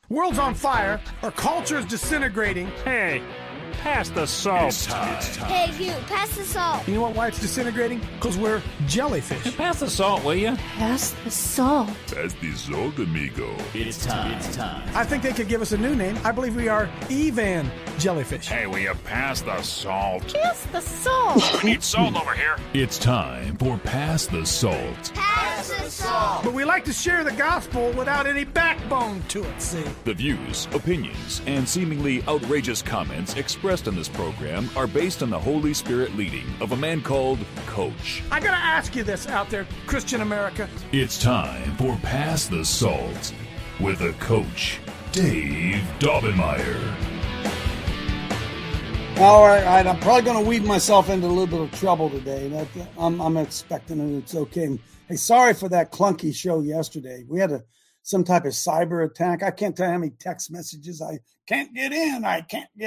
World's on fire. Our culture is disintegrating. Hey, pass the salt. It's time. Hey, you, pass the salt. You know what? Why it's disintegrating? Because we're jellyfish. Hey, pass the salt, will you? Pass the salt. Pass the salt, amigo. It's time. I think they could give us a new name. I believe we are Evan Jellyfish. Hey, will you pass the salt? Pass the salt. We need salt over here. It's time for Pass the Salt. Pass the salt. But we like to share the gospel without any backbone to it, see? The views, opinions, and seemingly outrageous comments expressed in this program are based on the Holy Spirit leading of a man called Coach. I gotta ask you this out there, Christian America. It's time for Pass the Salt with a Coach, Dave Daubenmire. All right. I'm probably going to weave myself into a little bit of trouble today. I'm expecting it. It's okay. Hey, sorry for that clunky show yesterday. We had some type of cyber attack. I can't tell you how many text messages. I can't get in. I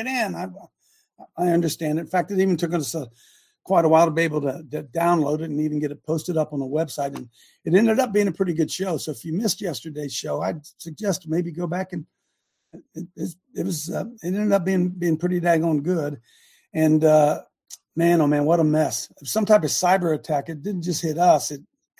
understand it. In fact, it even took us quite a while to be able to download it and even get it posted up on the website. And it ended up being a pretty good show. So if you missed yesterday's show, I'd suggest maybe go back and it ended up being pretty daggone good. And man, oh man, what a mess. Some type of cyber attack. It didn't just hit us.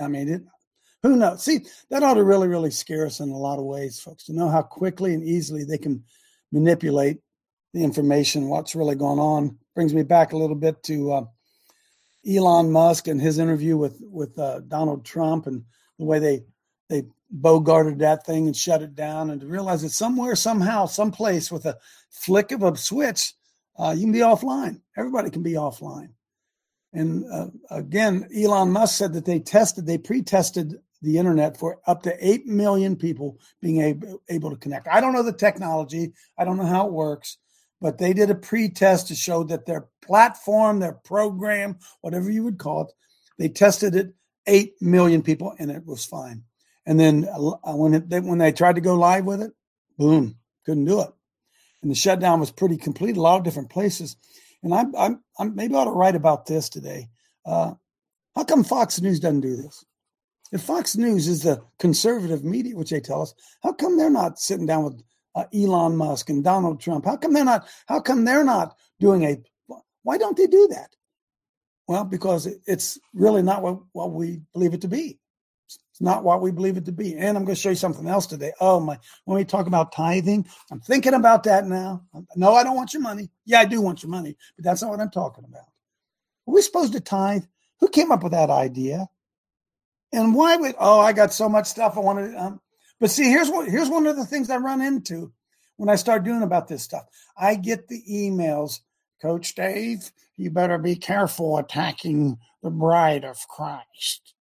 Who knows? See, that ought to really, really scare us in a lot of ways, folks, to know how quickly and easily they can manipulate the information, what's really going on. Brings me back a little bit to Elon Musk and his interview with Donald Trump and the way they bogarted that thing and shut it down, and to realize that somewhere, somehow, someplace with a flick of a switch, you can be offline. Everybody can be offline. And again, Elon Musk said that they pre-tested the internet for up to 8 million people being able to connect. I don't know the technology. I don't know how it works, but they did a pre-test to show that their platform, their program, whatever you would call it, they tested it 8 million people and it was fine. And then when they tried to go live with it, boom, couldn't do it. And the shutdown was pretty complete, a lot of different places. And I'm maybe I ought to write about this today. How come Fox News doesn't do this? If Fox News is the conservative media, which they tell us, how come they're not sitting down with Elon Musk and Donald Trump? How come they're not doing why don't they do that? Well, because it's really not what we believe it to be. It's not what we believe it to be. And I'm going to show you something else today. Oh my, when we talk about tithing, I'm thinking about that now. No, I don't want your money. Yeah, I do want your money, but that's not what I'm talking about. Are we supposed to tithe? Who came up with that idea? And why I got so much stuff I wanted to, but see, here's one of the things I run into when I start doing about this stuff. I get the emails, Coach Dave, you better be careful attacking the bride of Christ.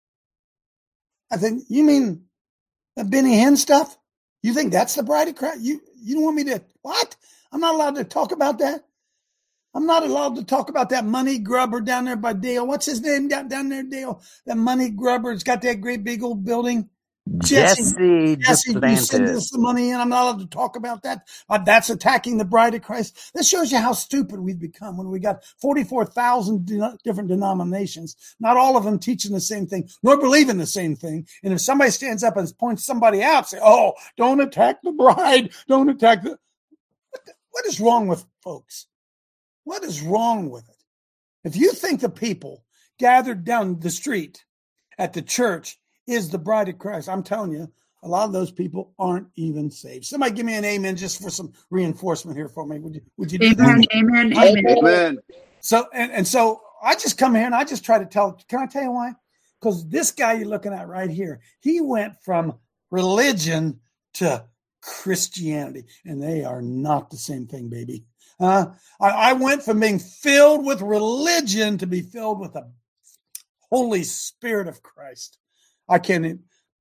I think, you mean the Benny Hinn stuff? You think that's the bride of Christ? You don't want me to, what? I'm not allowed to talk about that? I'm not allowed to talk about that money grubber down there by Dale. What's his name down there, Dale? That money grubber. It's got that great big old building. Jesse, you send us the money and I'm not allowed to talk about that. That's attacking the bride of Christ. This shows you how stupid we've become when we got 44,000 different denominations, not all of them teaching the same thing, nor believing the same thing. And if somebody stands up and points somebody out, say, oh, don't attack the bride. Don't attack what is wrong with folks? What is wrong with it? If you think the people gathered down the street at the church is the bride of Christ, I'm telling you, a lot of those people aren't even saved. Somebody give me an amen just for some reinforcement here for me. Would you do that? Amen. So, and so I just come here and I just try to can I tell you why? Because this guy you're looking at right here, he went from religion to Christianity, and they are not the same thing, baby. I went from being filled with religion to be filled with the Holy Spirit of Christ. And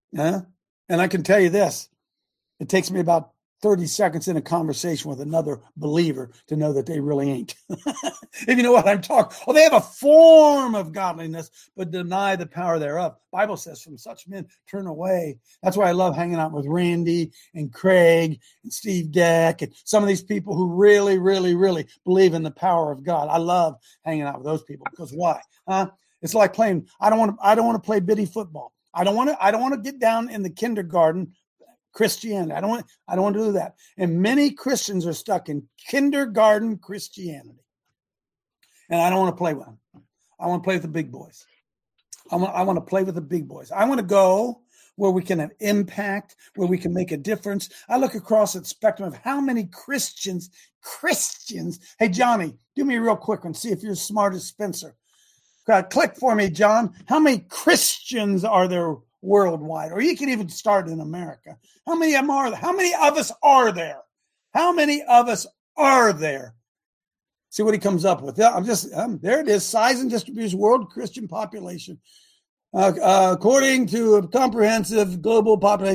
I can tell you this, it takes me about 30 seconds in a conversation with another believer to know that they really ain't. If you know what I'm talking. Oh, they have a form of godliness, but deny the power thereof. Bible says from such men turn away. That's why I love hanging out with Randy and Craig and Steve Deck and some of these people who really, really, really believe in the power of God. I love hanging out with those people because why? It's like playing. I don't want to play bitty football. I don't want to get down in the kindergarten Christianity. I don't want to do that. And many Christians are stuck in kindergarten Christianity. And I don't want to play with them. I want to play with the big boys. I want to play with the big boys. I want to go where we can have impact, where we can make a difference. I look across the spectrum of how many Christians. Hey, Johnny, do me a real quick one. See if you're as smart as Spencer. Click for me, John. How many Christians are there worldwide? Or you can even start in America. How many of them are there? How many of us are there? How many of us are there? See what he comes up with. There it is. Size and distribution, world Christian population. According to a comprehensive global population,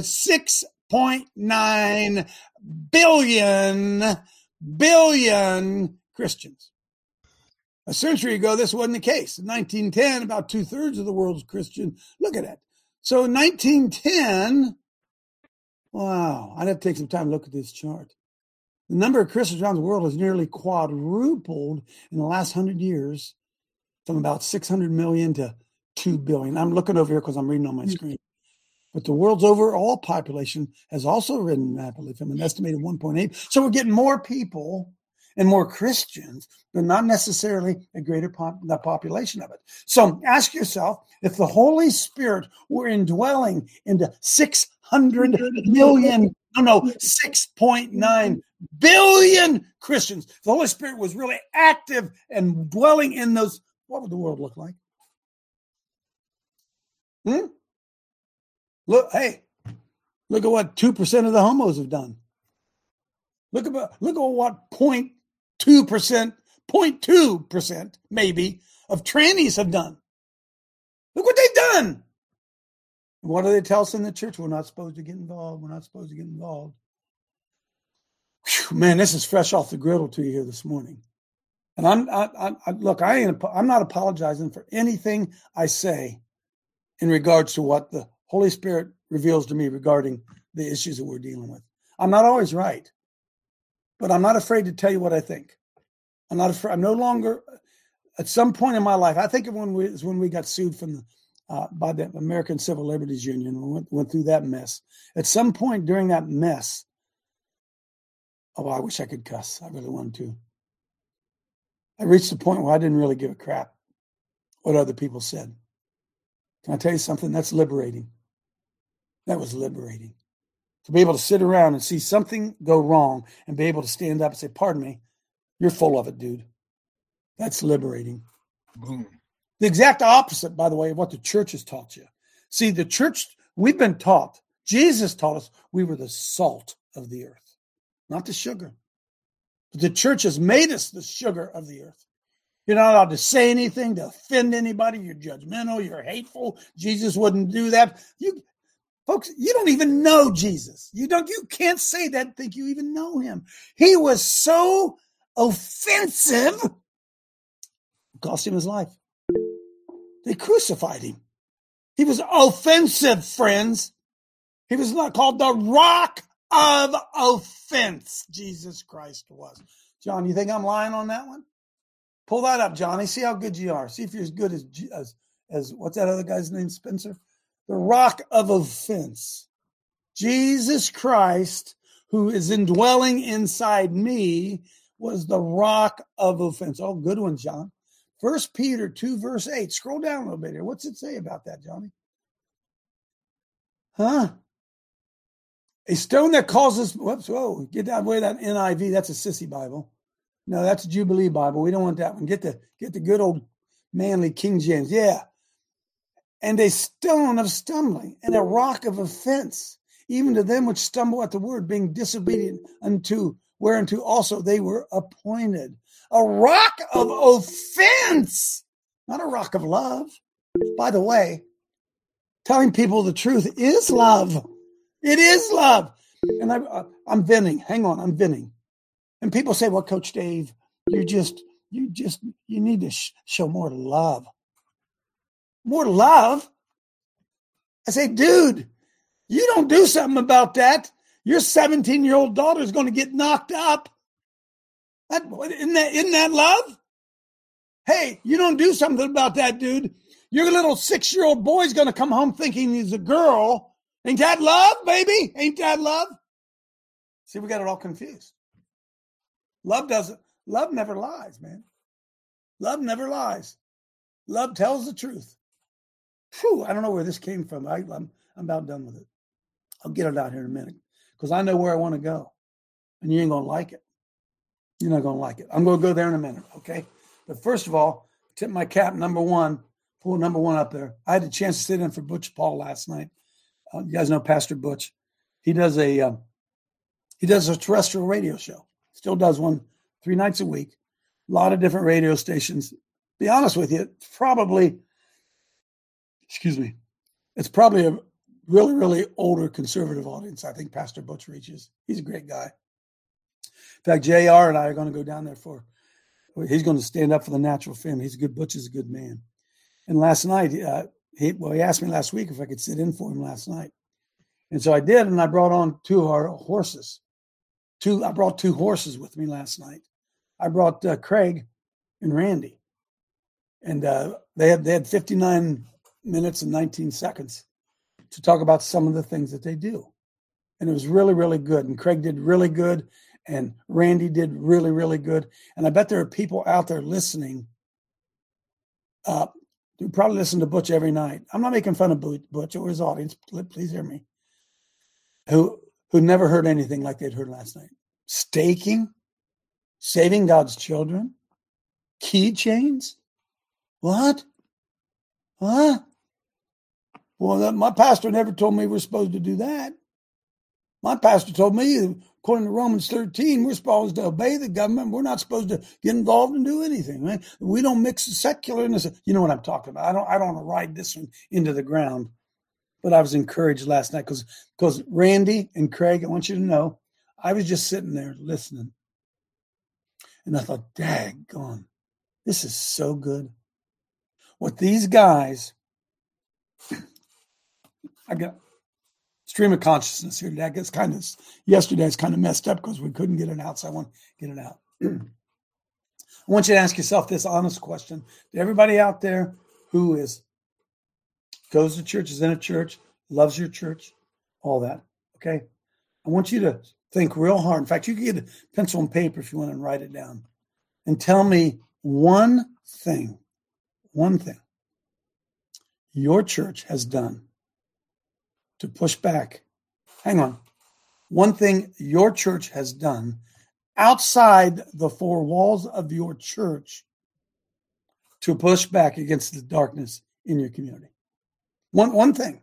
6.9 billion Christians. A century ago, this wasn't the case. In 1910, about 2/3 of the world's Christian. Look at that. So in 1910, wow, I'd have to take some time to look at this chart. The number of Christians around the world has nearly quadrupled in the last 100 years from about 600 million to 2 billion. I'm looking over here because I'm reading on my screen. But the world's overall population has also risen rapidly from an estimated 1.8. So we're getting more people and more Christians, but not necessarily a greater the population of it. So ask yourself, if the Holy Spirit were indwelling into 6.9 billion Christians, if the Holy Spirit was really active and dwelling in those, what would the world look like? Look at what 2% of the homos have done. Look at what 0.2% maybe of trannies have done. Look what they've done. What do they tell us in the church? We're not supposed to get involved. We're not supposed to get involved. Whew, man, this is fresh off the griddle to you here this morning. And I'm not apologizing for anything I say in regards to what the Holy Spirit reveals to me regarding the issues that we're dealing with. I'm not always right, but I'm not afraid to tell you what I think. I'm not afraid. I'm no longer, at some point in my life, I think when we got sued from by the American Civil Liberties Union. We went through that mess. At some point during that mess, I wish I could cuss. I really wanted to. I reached the point where I didn't really give a crap what other people said. Can I tell you something? That's liberating. That was liberating. To be able to sit around and see something go wrong and be able to stand up and say, pardon me, you're full of it, dude. That's liberating. Boom. The exact opposite, by the way, of what the church has taught you. See, the church, we've been taught, Jesus taught us we were the salt of the earth, not the sugar. But the church has made us the sugar of the earth. You're not allowed to say anything to offend anybody. You're judgmental. You're hateful. Jesus wouldn't do that. Folks, you don't even know Jesus. You can't say that and think you even know him. He was so offensive, it cost him his life. They crucified him. He was offensive, friends. He was not called the rock of offense. Jesus Christ was. John, you think I'm lying on that one? Pull that up, Johnny. See how good you are. See if you're as good as what's that other guy's name, Spencer? The rock of offense. Jesus Christ, who is indwelling inside me, was the rock of offense. Oh, good one, John. 1 Peter 2, verse 8. Scroll down a little bit here. What's it say about that, Johnny? A stone that causes, get that way, that NIV, that's a sissy Bible. No, that's a Jubilee Bible. We don't want that one. Get the good old manly King James. Yeah. And a stone of stumbling and a rock of offense, even to them which stumble at the word, being disobedient unto whereunto also they were appointed. A rock of offense, not a rock of love. By the way, telling people the truth is love. It is love. And I'm venting. Hang on, I'm venting. And people say, well, Coach Dave, you need to show more love. More love? I say, dude, you don't do something about that. Your 17-year-old daughter is going to get knocked up. Isn't that love? Hey, you don't do something about that, dude. Your little 6-year-old boy is going to come home thinking he's a girl, Ain't that love, baby? Ain't that love? See, we got it all confused. Love never lies, man. Love never lies. Love tells the truth. Whew, I don't know where this came from. I'm about done with it. I'll get it out here in a minute because I know where I want to go. And you ain't going to like it. You're not going to like it. I'm going to go there in a minute, okay? But first of all, tip my cap, number one, pull number one up there. I had a chance to sit in for Butch Paul last night. You guys know Pastor Butch. He does a terrestrial radio show. Still does one 3 nights a week. A lot of different radio stations. Be honest with you, it's probably a really, really older conservative audience. I think Pastor Butch reaches. He's a great guy. In fact, JR and I are going to go down there he's going to stand up for the natural family. Butch is a good man. And last night, he asked me last week if I could sit in for him last night. And so I did, and I brought on 2 of our horses. I brought 2 horses with me last night. I brought Craig and Randy. And they had 59 minutes and 19 seconds to talk about some of the things that they do. And it was really, really good. And Craig did really good. And Randy did really, really good. And I bet there are people out there listening who probably listen to Butch every night. I'm not making fun of Butch or his audience. Please hear me. Who never heard anything like they'd heard last night. Staking, saving God's children, keychains. What? Huh? Well, my pastor never told me we're supposed to do that. My pastor told me, according to Romans 13, we're supposed to obey the government. We're not supposed to get involved and do anything. Right? We don't mix the secular and the, you know what I'm talking about. I don't want to ride this one into the ground. But I was encouraged last night because Randy and Craig, I want you to know, I was just sitting there listening. And I thought, daggone, this is so good. What these guys, I got stream of consciousness here today. I guess yesterday's kind of messed up because we couldn't get it out, so I want to get it out. I want you to ask yourself this honest question. To everybody out there who goes to church, is in a church, loves your church, all that, okay? I want you to think real hard. In fact, you can get a pencil and paper if you want to write it down. And tell me one thing your church has done to push back. Hang on. One thing your church has done outside the 4 walls of your church to push back against the darkness in your community. One thing.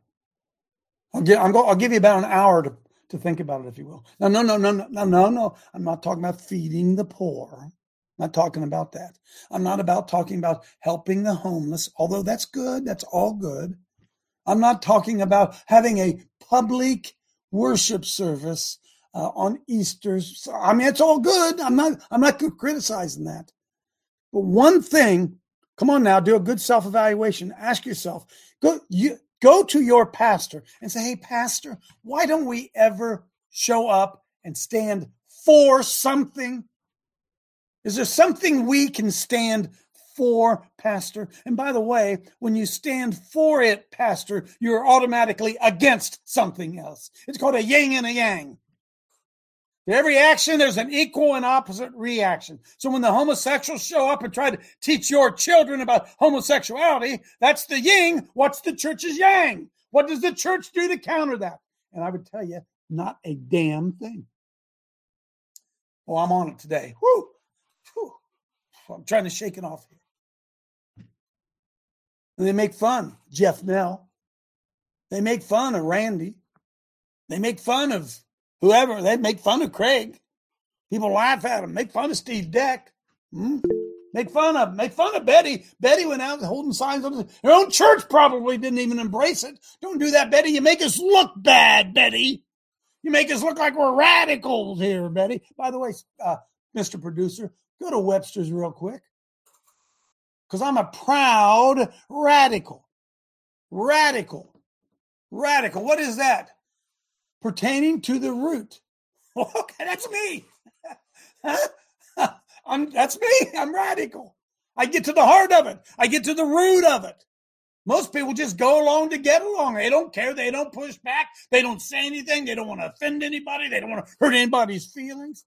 I'll give you about an hour to think about it, if you will. No. I'm not talking about feeding the poor. I'm not talking about that. I'm not talking about helping the homeless, although that's good. That's all good. I'm not talking about having a public worship service on Easter. I mean, it's all good. I'm not criticizing that. But one thing, come on now, do a good self-evaluation. Ask yourself, go to your pastor and say, hey, pastor, why don't we ever show up and stand for something? Is there something we can stand for, pastor? And by the way, when you stand for it, pastor, you're automatically against something else. It's called a yin and a yang. To every action, there's an equal and opposite reaction. So when the homosexuals show up and try to teach your children about homosexuality, that's the yin. What's the church's yang? What does the church do to counter that? And I would tell you, not a damn thing. Oh, I'm on it today. Woo! I'm trying to shake it off here. And they make fun. Jeff Nell. They make fun of Randy. They make fun of whoever. They make fun of Craig. People laugh at him. Make fun of Steve Deck. Make fun of Betty. Betty went out holding signs on her own church. Probably didn't even embrace it. Don't do that, Betty. You make us look bad, Betty. You make us look like we're radicals here, Betty. By the way, Mr. Producer, go to Webster's real quick. Because I'm a proud radical. Radical. What is that? Pertaining to the root. Okay, that's me. That's me. I'm radical. I get to the heart of it. I get to the root of it. Most people just go along to get along. They don't care. They don't push back. They don't say anything. They don't want to offend anybody. They don't want to hurt anybody's feelings.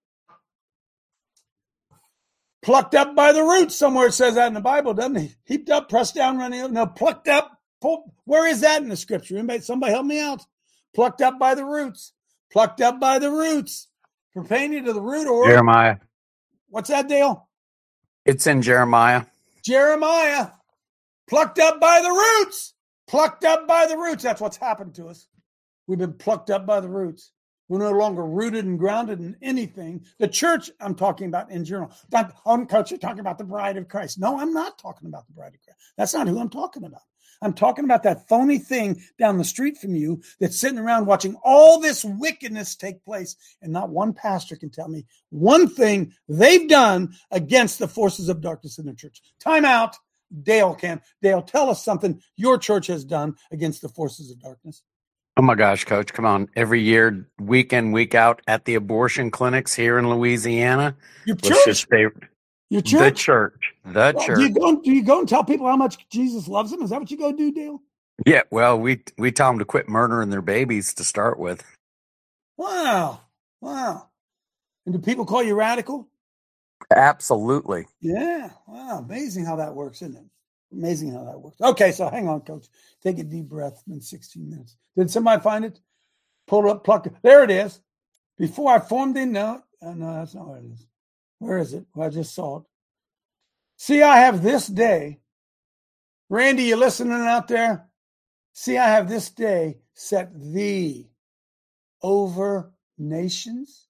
Plucked up by the roots. Somewhere it says that in the Bible, doesn't it? Heaped up, pressed down, running over. No, plucked up. Where is that in the scripture? Somebody help me out. Plucked up by the roots. Plucked up by the roots. Pertaining to the root or Jeremiah. What's that, Dale? It's in Jeremiah. Jeremiah. Plucked up by the roots. Plucked up by the roots. That's what's happened to us. We've been plucked up by the roots. We're no longer rooted and grounded in anything. The church, I'm talking about in general. Coach, you're talking about the bride of Christ. No, I'm not talking about the bride of Christ. That's not who I'm talking about. I'm talking about that phony thing down the street from you that's sitting around watching all this wickedness take place. And not one pastor can tell me one thing they've done against the forces of darkness in the church. Time out. Dale can. Dale, tell us something your church has done against the forces of darkness. Oh my gosh, Coach, come on. Every year, week in, week out at the abortion clinics here in Louisiana. Your church? Your church? The church. Do you go and tell people how much Jesus loves them? Is that what you go do, Dale? Yeah, well, we tell them to quit murdering their babies to start with. Wow. And do people call you radical? Absolutely. Yeah. Wow. Amazing how that works, isn't it? Amazing how that works. Okay, so hang on, Coach. Take a deep breath. It's been 16 minutes. Did somebody find it? Pull it up, pluck it. There it is. Before I formed it, no, that's not what it is. Where is it? Well, I just saw it. See, I have this day. Randy, you listening out there? See, I have this day set thee over nations.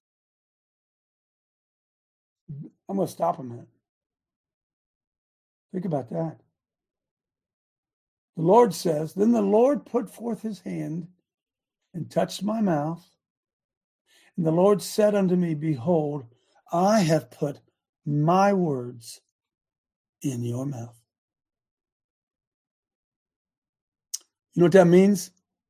I'm going to stop a minute. Think about that. The Lord says, then the Lord put forth his hand and touched my mouth. And the Lord said unto me, behold, I have put my words in your mouth. You know what that means?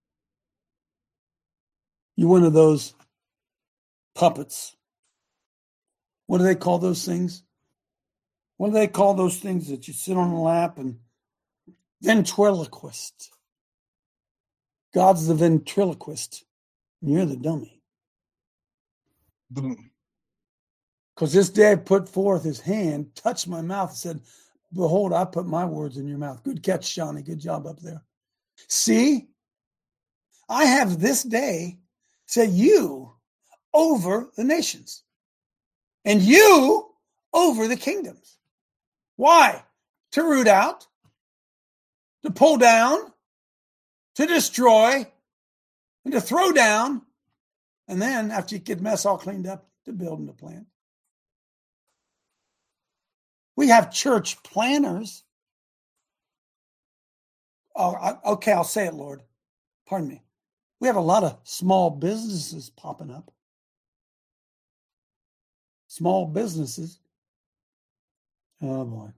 You're one of those puppets. What do they call those things? What do they call those things that you sit on the lap and ventriloquist? God's the ventriloquist, and you're the dummy. Boom. Because this day I put forth his hand, touched my mouth, and said, behold, I put my words in your mouth. Good catch, Johnny. Good job up there. See, I have this day set you over the nations, and you over the kingdoms. Why? To root out, to pull down, to destroy, and to throw down, and then after you get the mess all cleaned up, to build and to plant. We have church planners. Oh, okay, I'll say it, Lord. Pardon me. We have a lot of small businesses popping up. Small businesses. Oh, boy.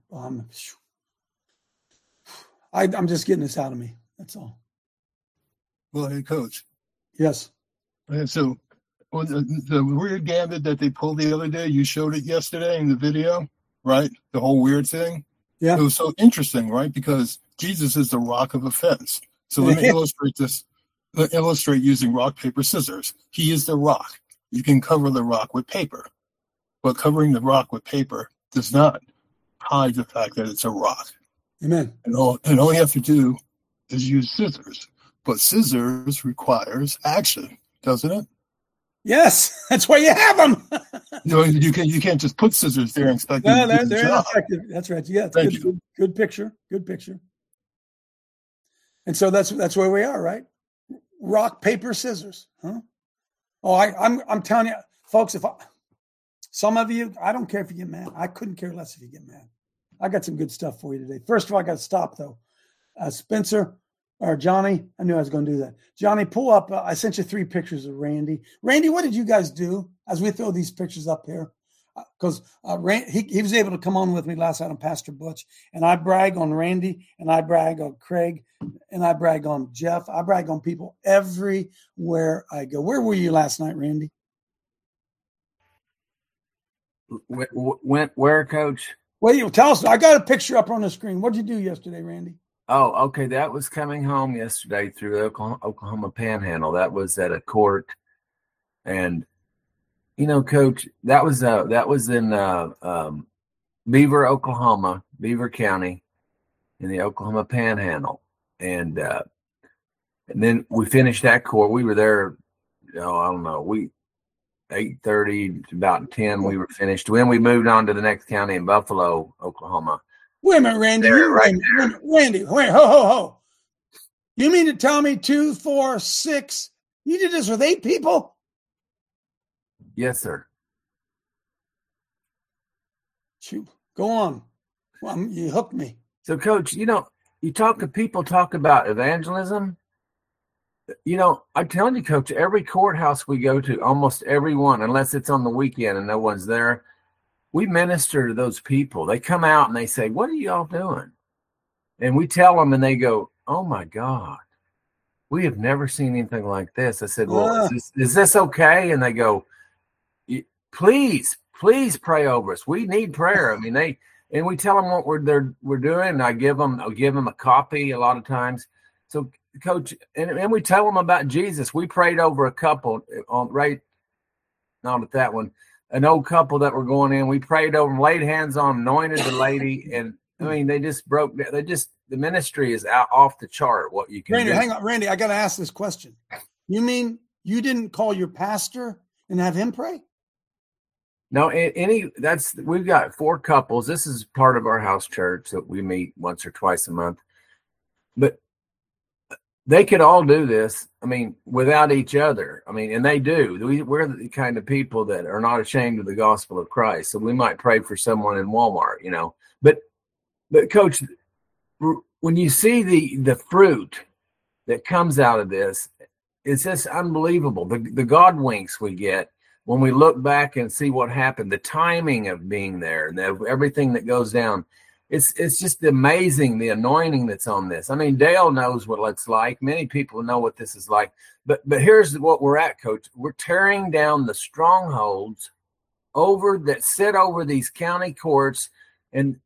I'm just getting this out of me. That's all. Well, hey, Coach. Yes. And so the weird gambit that they pulled the other day, you showed it yesterday in the video, right? The whole weird thing. Yeah. It was so interesting, right? Because Jesus is the rock of offense. So let me illustrate this. Illustrate using rock, paper, scissors. He is the rock. You can cover the rock with paper, but covering the rock with paper does not hide the fact that it's a rock. Amen. And all you have to do is use scissors. But scissors requires action, doesn't it? Yes, that's why you have them. You can't just put scissors there and expect them to do the they're job. ineffective. That's right. Yeah, Thank you. Good picture. Good picture. And so that's where we are, right? Rock, paper, scissors. Huh? Oh, I'm telling you, folks. Some of you, I don't care if you get mad. I couldn't care less if you get mad. I got some good stuff for you today. First of all, I got to stop though. Spencer or Johnny, I knew I was going to do that. Johnny, pull up. I sent you 3 pictures of Randy. Randy, what did you guys do as we throw these pictures up here? Because he was able to come on with me last night on Pastor Butch, and I brag on Randy, and I brag on Craig, and I brag on Jeff. I brag on people everywhere I go. Where were you last night, Randy? Where, Coach? Well, you tell us. I got a picture up on the screen. What did you do yesterday, Randy? Oh, okay. That was coming home yesterday through the Oklahoma Panhandle. That was at a court, and Coach, that was in Beaver, Oklahoma, Beaver County, in the Oklahoma Panhandle, and then we finished that court. We were there. I don't know. 8:30 to about 10. We were finished. Then we moved on to the next county in Buffalo, Oklahoma. Wait a minute, Randy. Randy, wait, ho. You mean to tell me 2, 4, 6? You did this with 8 people? Yes, sir. Shoot, go on. Well, you hooked me. So, Coach, people talk about evangelism. I'm telling you, Coach, every courthouse we go to, almost everyone, unless it's on the weekend and no one's there, we minister to those people. They come out and they say, "What are y'all doing?" And we tell them, and they go, "Oh my God, we have never seen anything like this." I said, "Well, is this okay?" And they go, "Please pray over us. We need prayer." I mean, and we tell them what we're doing. And I'll give them a copy a lot of times. So, Coach, and we tell them about Jesus. We prayed over a couple not at that one. An old couple that were going in, we prayed over them, laid hands on them, anointed the lady, and I mean, they just broke. The ministry is out off the chart. What you can Randy, do. hang on, Randy. I got to ask this question. You mean you didn't call your pastor and have him pray? No, we've got 4 couples. This is part of our house church that we meet once or twice a month, but they could all do this. I mean, without each other. I mean, and they do. We're the kind of people that are not ashamed of the gospel of Christ. So we might pray for someone in Walmart, But Coach, when you see the fruit that comes out of this, it's just unbelievable. The God winks we get when we look back and see what happened, the timing of being there and everything that goes down. It's just amazing, the anointing that's on this. I mean, Dale knows what it's like. Many people know what this is like. But here's what we're at, Coach. We're tearing down the strongholds that sit over these county courts, and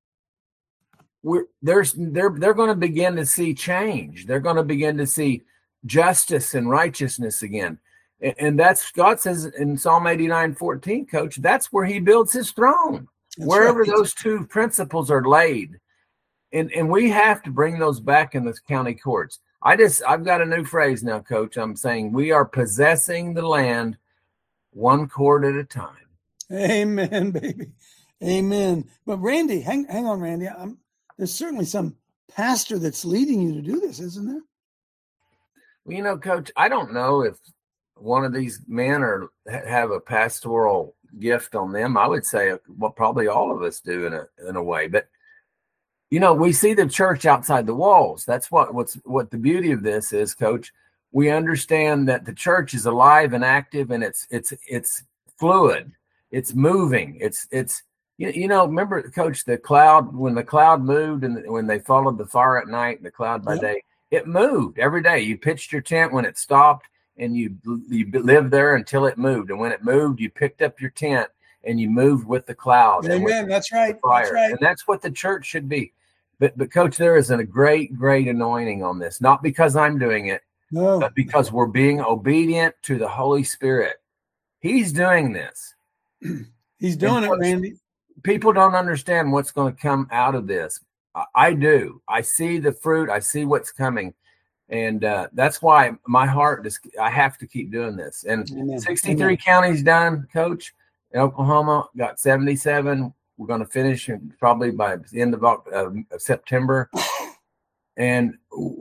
they're going to begin to see change. They're going to begin to see justice and righteousness again. And that's, God says in Psalm 89:14, Coach, that's where he builds his throne. That's wherever right. Those 2 principles are laid. And we have to bring those back in the county courts. I've got a new phrase now, Coach. I'm saying we are possessing the land 1 court at a time. Amen, baby. Amen. But Randy, hang on, Randy. There's certainly some pastor that's leading you to do this, isn't there? Well, Coach, I don't know if one of these men have a pastoral gift on them. I would say, well, probably all of us do in a way. But we see the church outside the walls. That's what the beauty of this is, Coach. We understand that the church is alive and active, and it's fluid. It's moving. It's remember, Coach, when the cloud moved and when they followed the fire at night and the cloud by day, it moved every day. You pitched your tent when it stopped, and you lived there until it moved. And when it moved, you picked up your tent and you moved with the cloud. Amen. That's right. That's right. And that's what the church should be. But Coach, there is a great, great anointing on this. Not because I'm doing it, but because we're being obedient to the Holy Spirit. He's doing this. He's doing it, Randy. People don't understand what's going to come out of this. I do. I see the fruit. I see what's coming. And that's why my heart I have to keep doing this. And 63 counties done, Coach. In Oklahoma, got 77. We're going to finish probably by the end of September. And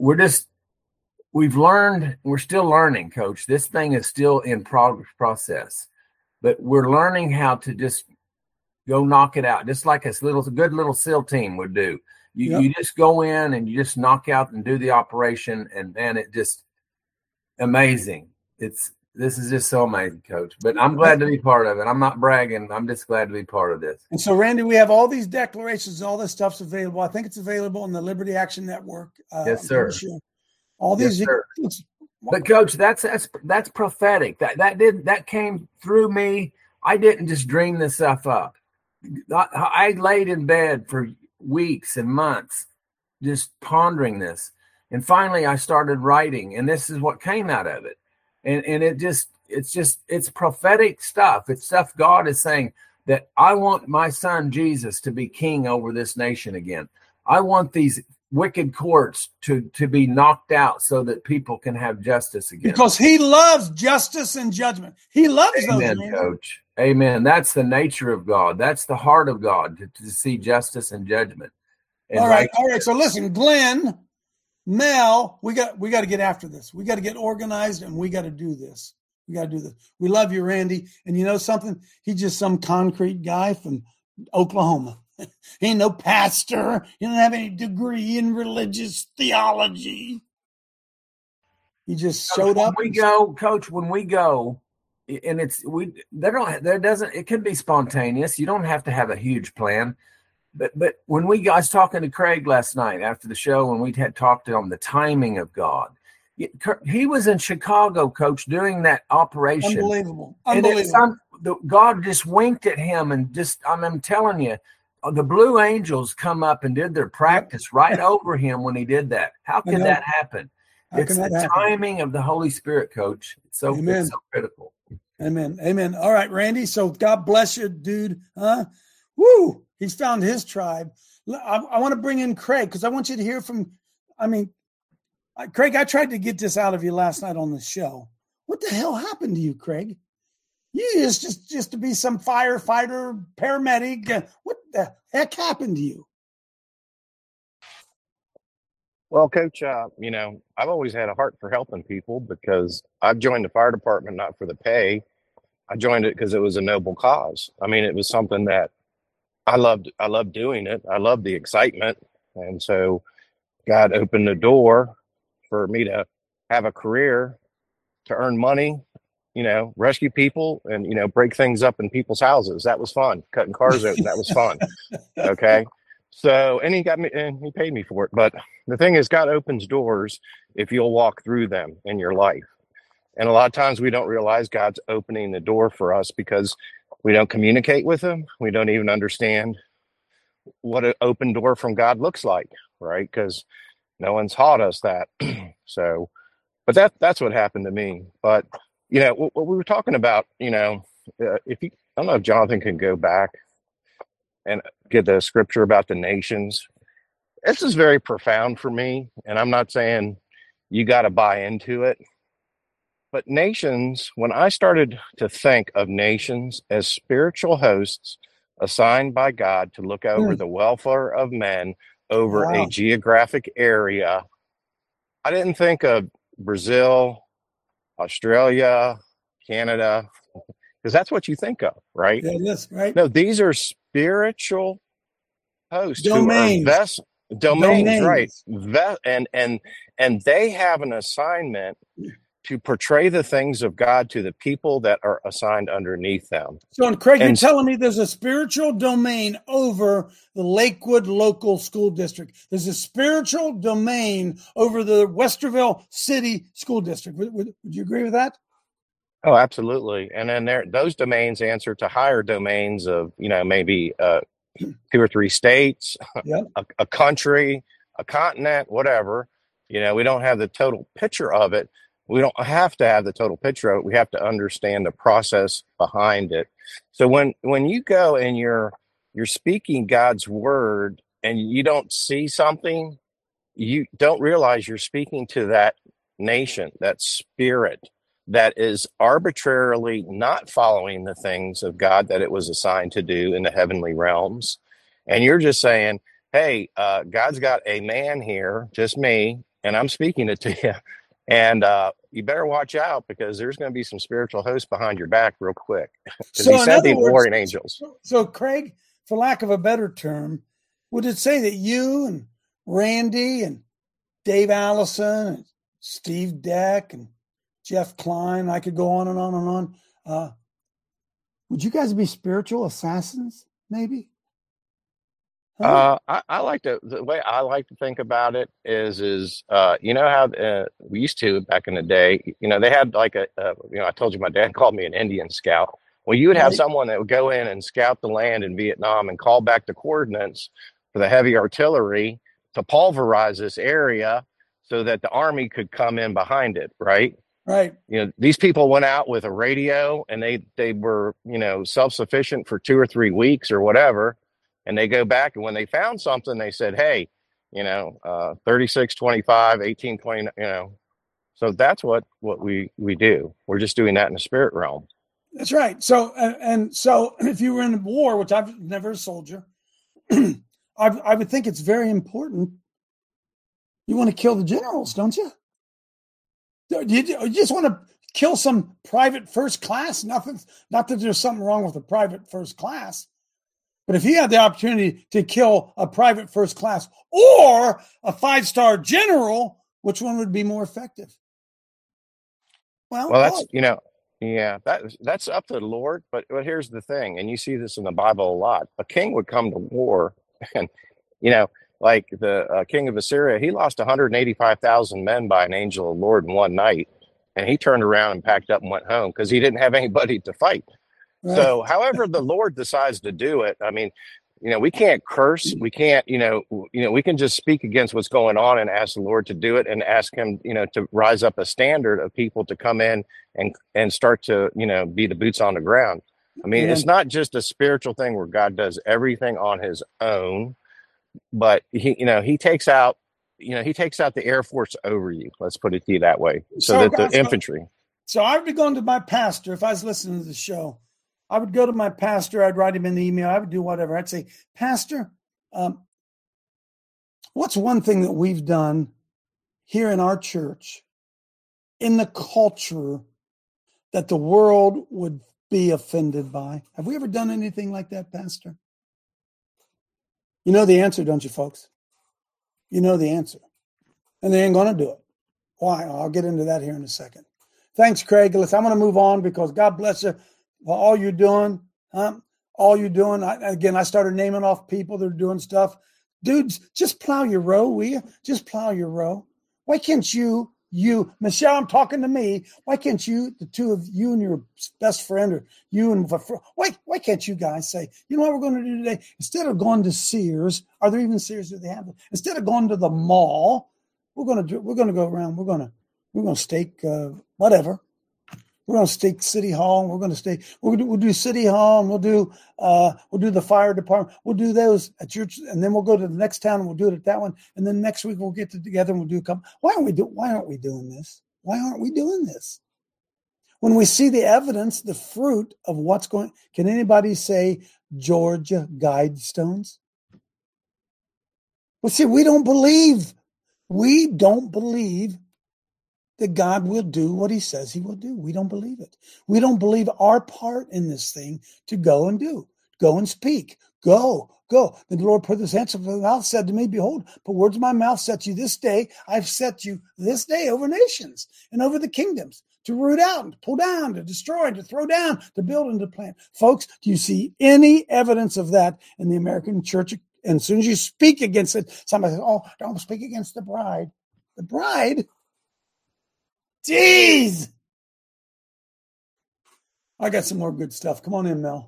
we've learned, we're still learning, Coach. This thing is still in process. But we're learning how to just go knock it out, just like a good little SEAL team would do. You just go in and you just knock out and do the operation, and man, it just amazing. This is just so amazing, Coach. But I'm glad to be part of it. I'm not bragging. I'm just glad to be part of this. And so, Randy, we have all these declarations. All this stuff's available. I think it's available on the Liberty Action Network. Yes, sir. Sure. All these. Yes, sir. But Coach, that's prophetic. That came through me. I didn't just dream this stuff up. I laid in bed for weeks and months just pondering this. And finally I started writing, and this is what came out of it. And it's prophetic stuff. It's stuff God is saying, that I want my son Jesus to be king over this nation again. I want these wicked courts to be knocked out so that people can have justice again. Because he loves justice and judgment. He loves Amen, those. Coach. Amen. That's the nature of God. That's the heart of God, to see justice and judgment. And all right. So listen, Glenn, Mel, we got to get after this. We got to get organized, and we got to do this. We got to do this. We love you, Randy. And you know something? He's just some concrete guy from Oklahoma. He ain't no pastor. He doesn't have any degree in religious theology. He just showed up. Coach, when we go, and it can be spontaneous. You don't have to have a huge plan. But when I was talking to Craig last night after the show, and we had talked on the timing of God. He was in Chicago, Coach, doing that operation. Unbelievable. And God just winked at him, and I'm telling you, the Blue Angels come up and did their practice right over him when he did that. How can that happen? It's the timing of the Holy Spirit, Coach. It's so critical. Amen. Amen. All right, Randy. So God bless you, dude. Woo! He's found his tribe. I want to bring in Craig because I want you to hear from, Craig, I tried to get this out of you last night on the show. What the hell happened to you, Craig? You just to be some firefighter, paramedic. What the heck happened to you? Well, Coach, I've always had a heart for helping people because I've joined the fire department not for the pay. I joined it because it was a noble cause. It was something that I loved doing it. I loved the excitement. And so God opened the door for me to have a career, to earn money, rescue people and, break things up in people's houses. That was fun. Cutting cars open. That was fun. Okay. So, and he paid me for it. But the thing is, God opens doors if you'll walk through them in your life. And a lot of times we don't realize God's opening the door for us because we don't communicate with him. We don't even understand what an open door from God looks like, right? Because no one's taught us that. So, but that's what happened to me. But, what we were talking about, I don't know if Jonathan can go back and get the scripture about the nations. This is very profound for me. And I'm not saying you got to buy into it. But nations, when I started to think of nations as spiritual hosts assigned by God to look over the welfare of men over a geographic area, I didn't think of Brazil, Australia, Canada, because that's what you think of, right? Yeah, yes, right. No, these are spiritual hosts domains, domains, right? And they have an assignment to portray the things of God to the people that are assigned underneath them. So, and Craig, you're telling me there's a spiritual domain over the Lakewood local school district. There's a spiritual domain over the Westerville City School District. Would you agree with that? Oh, absolutely. And then those domains answer to higher domains of, maybe 2 or 3 states, a country, a continent, whatever. We don't have the total picture of it. We don't have to have the total picture of it. We have to understand the process behind it. So when you go and you're speaking God's word and you don't see something, you don't realize you're speaking to that nation, that spirit that is arbitrarily not following the things of God that it was assigned to do in the heavenly realms. And you're just saying, hey, God's got a man here, just me, and I'm speaking it to you. And you better watch out because there's going to be some spiritual hosts behind your back real quick. Because he said these warring angels. So, Craig, for lack of a better term, would it say that you and Randy and Dave Allison and Steve Deck and Jeff Klein, I could go on and on and on, would you guys be spiritual assassins, maybe? I like the way I like to think about it is how we used to back in the day, they had like I told you my dad called me an Indian scout. Well, you would have someone that would go in and scout the land in Vietnam and call back the coordinates for the heavy artillery to pulverize this area so that the army could come in behind it, right? Right. These people went out with a radio and they were, self-sufficient for 2 or 3 weeks or whatever. And they go back, and when they found something, they said, hey, 3625, 1820, So that's what we do. We're just doing that in the spirit realm. That's right. So, and so if you were in a war, which I've never a soldier, I would think it's very important. You want to kill the generals, don't you? You just want to kill some private first class. Not that there's something wrong with a private first class. But if you had the opportunity to kill a private first class or a 5-star general, which one would be more effective? Well, that's up to the Lord. But here's the thing, and you see this in the Bible a lot. A king would come to war, and like the king of Assyria, he lost 185,000 men by an angel of the Lord in one night, and he turned around and packed up and went home because he didn't have anybody to fight. Right. So, however the Lord decides to do it, I mean, we can't curse. We can't, we can just speak against what's going on and ask the Lord to do it and ask him, to rise up a standard of people to come in and start to, be the boots on the ground. I mean, It's not just a spiritual thing where God does everything on his own, but he takes out the Air Force over you. Let's put it to you that way. So that the infantry. So I would be going to my pastor if I was listening to the show. I would go to my pastor. I'd write him an email. I would do whatever. I'd say, Pastor, what's one thing that we've done here in our church, in the culture, that the world would be offended by? Have we ever done anything like that, Pastor? You know the answer, don't you, folks? You know the answer. And they ain't going to do it. Why? I'll get into that here in a second. Thanks, Craig. Listen, I'm going to move on because God bless you. Well, all you're doing, I started naming off people that are doing stuff. Dudes, just plow your row, will you? Just plow your row. Why can't you, Michelle, I'm talking to me. Why can't you, the two of you and your best friend, or you and why can't you guys say, you know what we're going to do today? Instead of going to Sears, are there even Sears that they have? Instead of going to the mall, we're going to go around. We're going to stake whatever. We're going to stake City Hall. We'll do City Hall, and we'll do the fire department. We'll do those at church, and then we'll go to the next town and we'll do it at that one. And then next week we'll get together and we'll do a couple. Why aren't we doing this? Why aren't we doing this? When we see the evidence, the fruit of what's going, can anybody say Georgia Guidestones? Well, see, we don't believe that God will do what he says he will do. We don't believe it. We don't believe our part in this thing to go and do. Go and speak. Go. Then the Lord put his hands over the mouth, said to me, behold, put words in my mouth, set you this day. I've set you this day over nations and over the kingdoms, to root out, to pull down, to destroy, to throw down, to build and to plant. Folks, do you see any evidence of that in the American church? And as soon as you speak against it, somebody says, oh, don't speak against the bride. The bride? Jeez. I got some more good stuff. Come on in, Mel.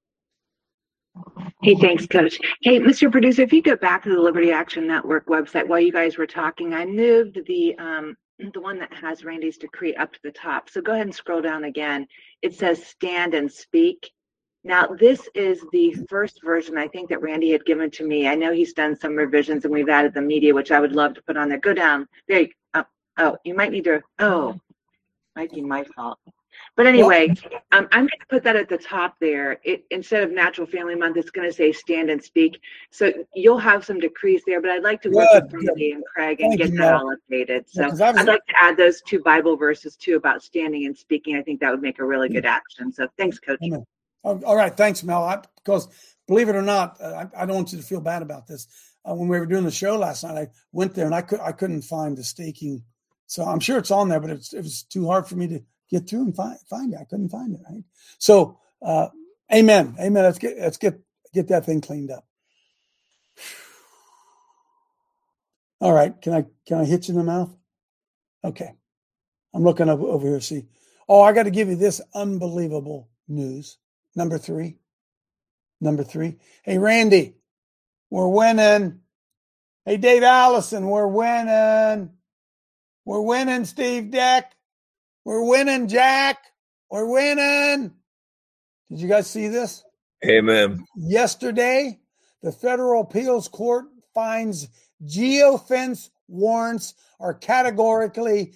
Hey, thanks, Coach. Hey, Mr. Producer, if you go back to the Liberty Action Network website while you guys were talking, I moved the one that has Randy's decree up to the top. So go ahead and scroll down again. It says stand and speak. Now, this is the first version, I think, that Randy had given to me. I know he's done some revisions and we've added the media, which I would love to put on there. Go down. There you go. Oh, you might need to, might be my fault. But anyway, I'm going to put that at the top there. Instead of Natural Family Month, it's going to say stand and speak. So you'll have some decrees there, but I'd like to work with Randy and Craig and get that all updated. So I'd like to add those 2 Bible verses too about standing and speaking. I think that would make a really good action. So thanks, Coach. All right. Thanks, Mel. Because believe it or not, I don't want you to feel bad about this. When we were doing the show last night, I went there and I couldn't find the staking. So I'm sure it's on there, but it was too hard for me to get through and find it. I couldn't find it. Right. So, amen. Let's get that thing cleaned up. All right. Can I hit you in the mouth? Okay. I'm looking up over here. See, I got to give you this unbelievable news. Number three. 3. Hey, Randy, we're winning. Hey, Dave Allison, we're winning. We're winning, Steve Deck. We're winning, Jack. We're winning. Did you guys see this? Amen. Yesterday, the Federal Appeals Court finds geofence warrants are categorically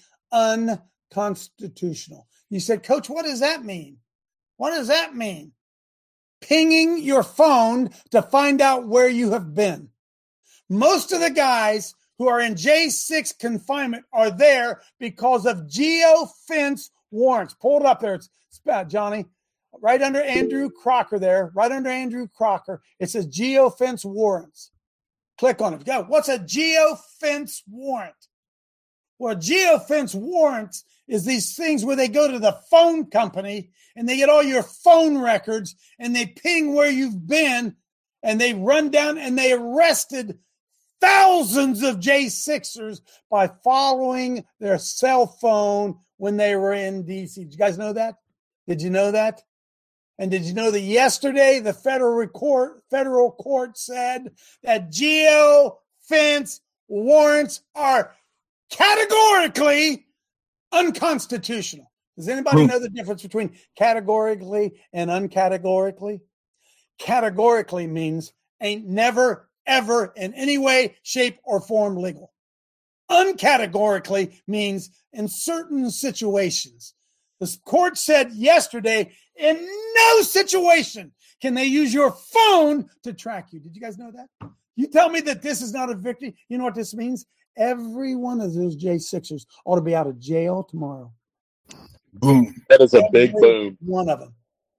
unconstitutional. You said, Coach, what does that mean? What does that mean? Pinging your phone to find out where you have been. Most of the guys who are in J6 confinement are there because of geofence warrants. Pull it up there. It's Johnny. Right under Andrew Crocker there. Right under Andrew Crocker. It says geofence warrants. Click on it. Go. What's a geofence warrant? Well, geofence warrants is these things where they go to the phone company and they get all your phone records and they ping where you've been and they run down and they arrested thousands of J6ers by following their cell phone when they were in D.C. Did you guys know that? Did you know that? And did you know that yesterday the federal court said that geofence warrants are categorically unconstitutional? Does anybody know the difference between categorically and uncategorically? Categorically means ain't never, ever in any way, shape, or form legal. Uncategorically means in certain situations. The court said yesterday, in no situation can they use your phone to track you. Did you guys know that? You tell me that this is not a victory. You know what this means? Every one of those J6ers ought to be out of jail tomorrow. Boom. That is a big boom. One of them.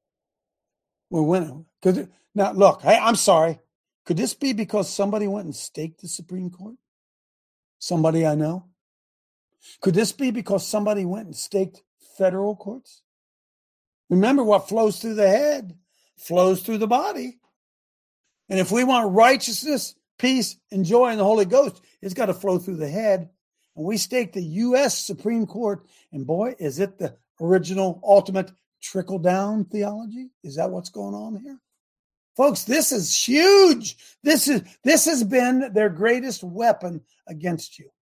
We're winning. Now, look, I'm sorry. Could this be because somebody went and staked the Supreme Court? Somebody I know? Could this be because somebody went and staked federal courts? Remember, what flows through the head flows through the body. And if we want righteousness, peace, and joy in the Holy Ghost, it's got to flow through the head. And we stake the U.S. Supreme Court. And boy, is it the original, ultimate trickle-down theology? Is that what's going on here? Folks, this is huge. This has been their greatest weapon against you.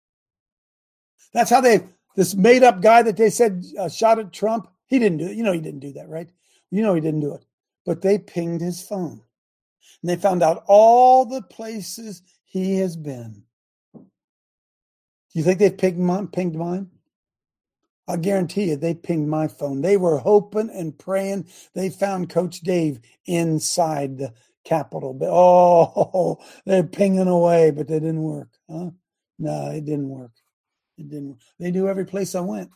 That's how this made-up guy that they said shot at Trump, he didn't do it. You know he didn't do that, right? You know he didn't do it. But they pinged his phone. And they found out all the places he has been. Do you think they've pinged mine? I guarantee you they pinged my phone. They were hoping and praying they found Coach Dave inside the Capitol. Oh, they're pinging away, but they didn't work. Huh? No, it didn't work. It didn't work. They knew every place I went.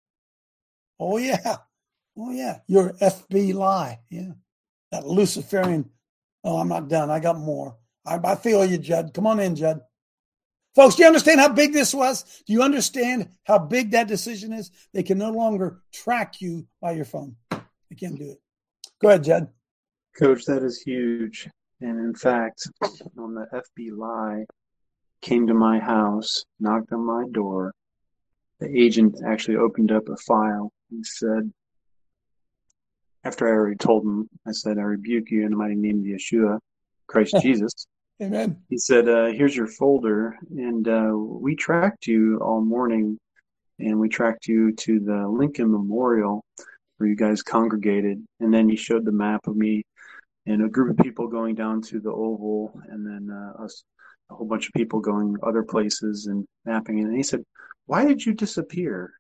Oh, yeah. Oh, yeah. Your FB lie. Yeah. That Luciferian. Oh, I'm not done. I got more. I feel you, Judd. Come on in, Judd. Folks, do you understand how big this was? Do you understand how big that decision is? They can no longer track you by your phone. They can't do it. Go ahead, Judd. Coach, that is huge. And in fact, on the FB lie, came to my house, knocked on my door. The agent actually opened up a file and said, after I already told him, I said, I rebuke you in the mighty name of Yeshua, Christ Jesus. Amen. He said, here's your folder. And we tracked you all morning, and we tracked you to the Lincoln Memorial where you guys congregated. And then he showed the map of me and a group of people going down to the Oval, and then us, a whole bunch of people going other places and mapping. And he said, why did you disappear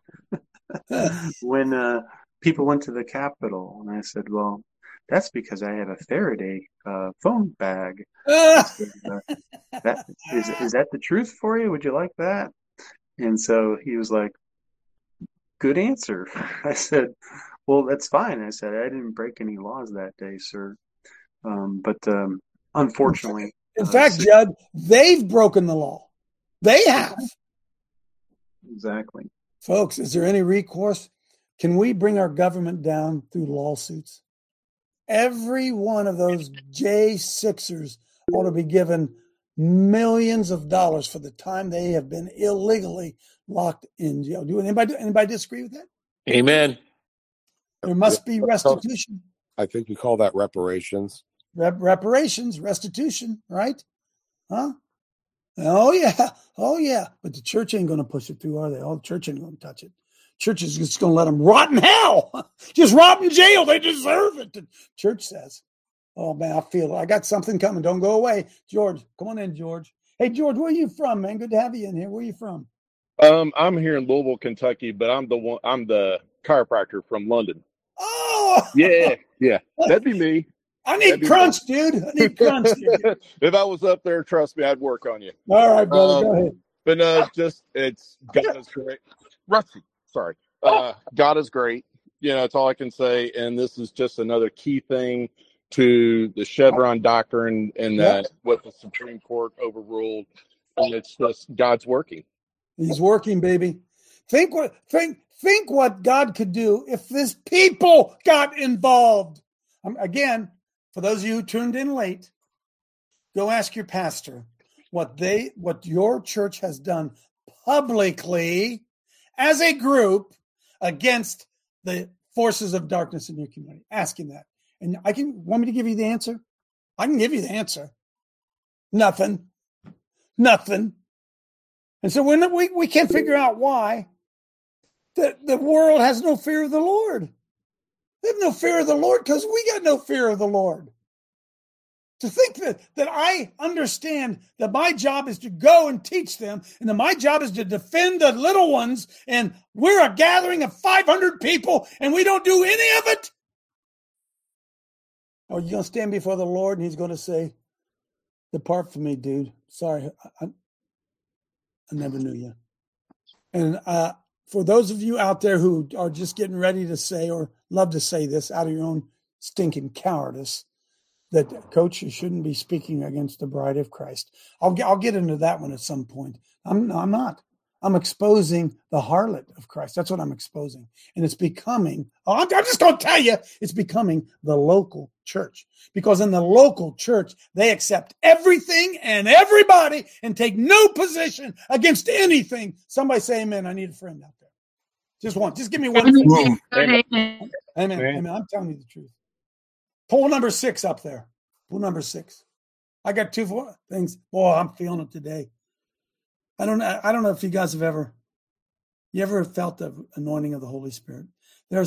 when people went to the Capitol? And I said, well, that's because I have a Faraday phone bag. Said, is that the truth for you? Would you like that? And so he was like, good answer. I said, well, that's fine. I said, I didn't break any laws that day, sir. But unfortunately. In fact, Judd, they've broken the law. They have. Exactly. Folks, is there any recourse? Can we bring our government down through lawsuits? Every one of those J6ers ought to be given millions of dollars for the time they have been illegally locked in jail. Do anybody disagree with that? Amen. There must be restitution. I think we call that reparations. Reparations, restitution, right? Huh? Oh, yeah. Oh, yeah. But the church ain't going to push it through, are they? Oh, the church ain't going to touch it. Church is just going to let them rot in hell. Just rot in jail. They deserve it. The church says. Oh, man, I feel it. I got something coming. Don't go away. George, come on in, George. Hey, George, where are you from, man? Good to have you in here. Where are you from? I'm here in Louisville, Kentucky, but I'm the chiropractor from London. Oh, yeah, that'd be me. I need crunch, dude. I need crunch, dude. If I was up there, trust me, I'd work on you. All right, brother, go ahead. But no, it's God is great. Rusty, sorry. God is great. That's all I can say. And this is just another key thing to the Chevron doctrine and that what the Supreme Court overruled. And it's just God's working. He's working, baby. Think what God could do if this people got involved. Again, for those of you who tuned in late, go ask your pastor what your church has done publicly as a group against the forces of darkness in your community. Ask him that. And want me to give you the answer? I can give you the answer. Nothing. And so we can't figure out why the world has no fear of the Lord. They have no fear of the Lord because we got no fear of the Lord. To think that I understand that my job is to go and teach them and that my job is to defend the little ones and we're a gathering of 500 people and we don't do any of it. Or you're going to stand before the Lord and he's going to say, depart from me, dude. Sorry, I never knew you. And for those of you out there who are just getting ready to say or love to say this out of your own stinking cowardice, that, Coach, you shouldn't be speaking against the bride of Christ. I'll get into that one at some point. I'm not. I'm exposing the harlot of Christ. That's what I'm exposing. And it's becoming, I'm just going to tell you, it's becoming the local church. Because in the local church, they accept everything and everybody and take no position against anything. Somebody say amen. I need a friend out there. Just give me one. Amen. Amen. I'm telling you the truth. Poll number 6 up there. Poll number 6. I got 2 things. Boy, I'm feeling it today. I don't know if you guys have ever felt the anointing of the Holy Spirit. There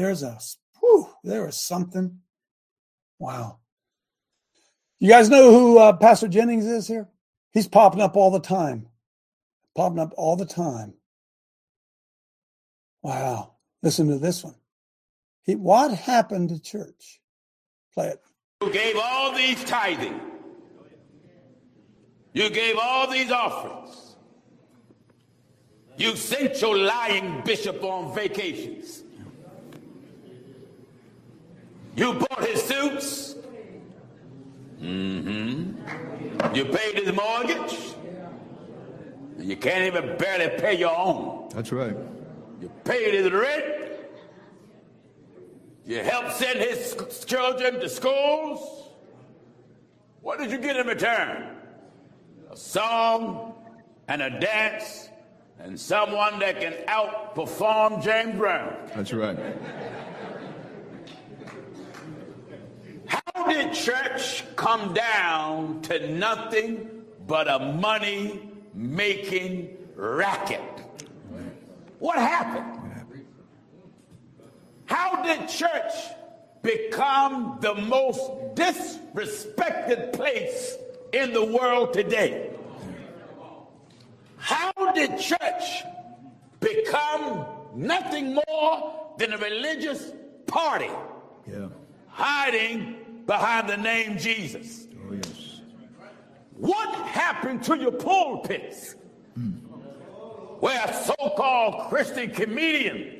is something. Wow. You guys know who Pastor Jennings is here? He's popping up all the time. Wow. Listen to this one. What happened to church? Play it. You gave all these tithing. You gave all these offerings. You sent your lying bishop on vacations. You bought his suits. You paid his mortgage. You can't even barely pay your own. That's right. You paid his rent. You helped send his children to schools. What did you get in return? A song and a dance and someone that can outperform James Brown. That's right. How did church come down to nothing but a money-making racket? What happened? How did church become the most disrespected place in the world today? How did church become nothing more than a religious party hiding behind the name Jesus? Oh, yes. What happened to your pulpits where a so-called Christian comedian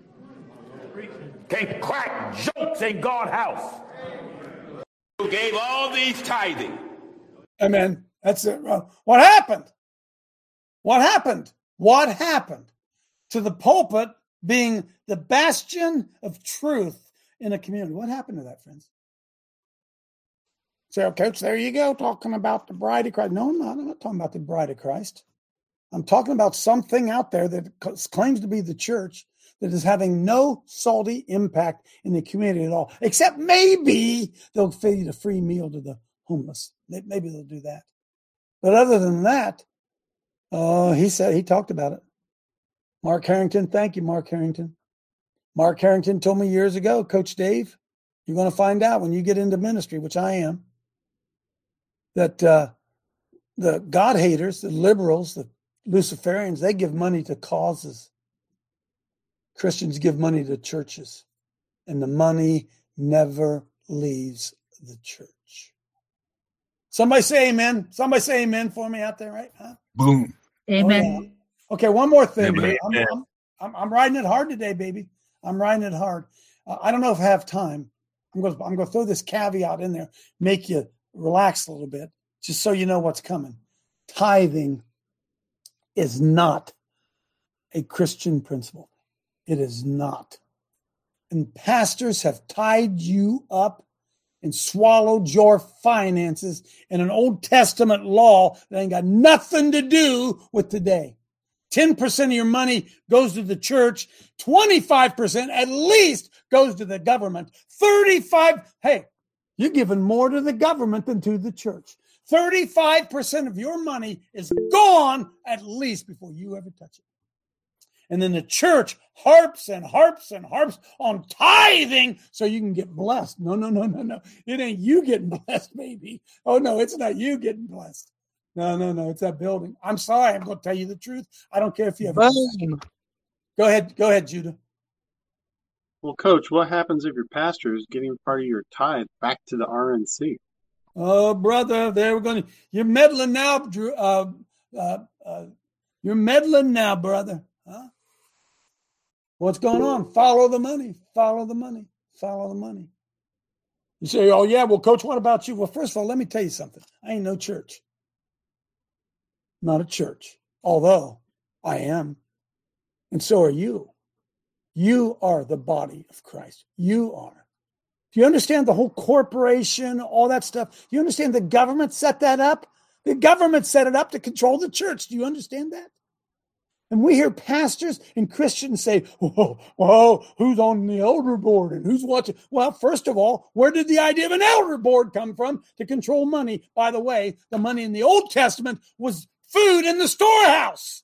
can crack jokes in God's house? You gave all these tithing. Amen. That's it. What happened? What happened? What happened to the pulpit being the bastion of truth in a community? What happened to that, friends? So, Coach, there you go, talking about the bride of Christ. No, I'm not. I'm not talking about the bride of Christ. I'm talking about something out there that claims to be the church that is having no salty impact in the community at all, except maybe they'll feed a free meal to the homeless. Maybe they'll do that. But other than that, he talked about it. Mark Harrington, thank you, Mark Harrington. Mark Harrington told me years ago, Coach Dave, you're going to find out when you get into ministry, which I am, that the God haters, the liberals, the Luciferians, they give money to causes. Christians give money to churches, and the money never leaves the church. Somebody say amen. Somebody say amen for me out there, right? Huh? Boom. Amen. Oh, yeah. Okay, one more thing. Amen. I'm riding it hard today, baby. I'm riding it hard. I don't know if I have time. I'm going to throw this caveat in there, make you relax a little bit, just so you know what's coming. Tithing is not a Christian principle. It is not. And pastors have tied you up and swallowed your finances in an Old Testament law that ain't got nothing to do with today. 10% of your money goes to the church. 25% at least goes to the government. 35%, hey, you're giving more to the government than to the church. 35% of your money is gone at least before you ever touch it. And then the church harps and harps and harps on tithing so you can get blessed. No. It ain't you getting blessed, baby. Oh, no, it's not you getting blessed. No. It's that building. I'm sorry. I'm going to tell you the truth. I don't care if you have. Go ahead, Judah. Well, Coach, what happens if your pastor is giving part of your tithe back to the RNC? Oh, brother, you're meddling now, Drew. You're meddling now, brother. Huh? What's going on? Follow the money. Follow the money. Follow the money. You say, oh, yeah, well, Coach, what about you? Well, first of all, let me tell you something. I ain't no church. Not a church, although I am. And so are you. You are the body of Christ. You are. Do you understand the whole corporation, all that stuff? Do you understand the government set that up? The government set it up to control the church. Do you understand that? And we hear pastors and Christians say, whoa, who's on the elder board and who's watching? Well, first of all, where did the idea of an elder board come from to control money? By the way, the money in the Old Testament was food in the storehouse.